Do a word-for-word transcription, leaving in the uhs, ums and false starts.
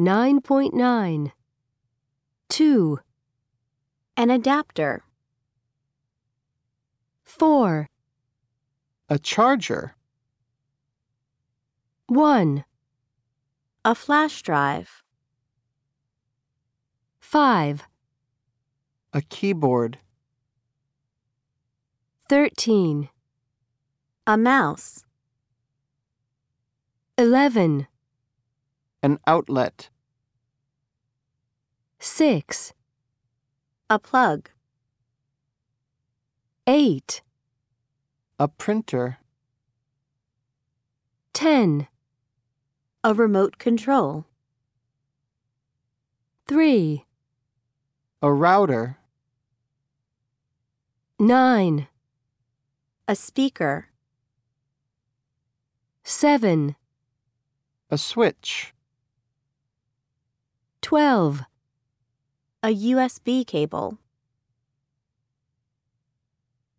nine point nine. two. An adapter. four. A charger. one. A flash drive. five. A keyboard. thirteen. A mouse. eleven. An outlet. six. A plug. eight. A printer. ten. A remote control. three. A router. nine. A speaker. seven. A switch. twelve. A U S B cable.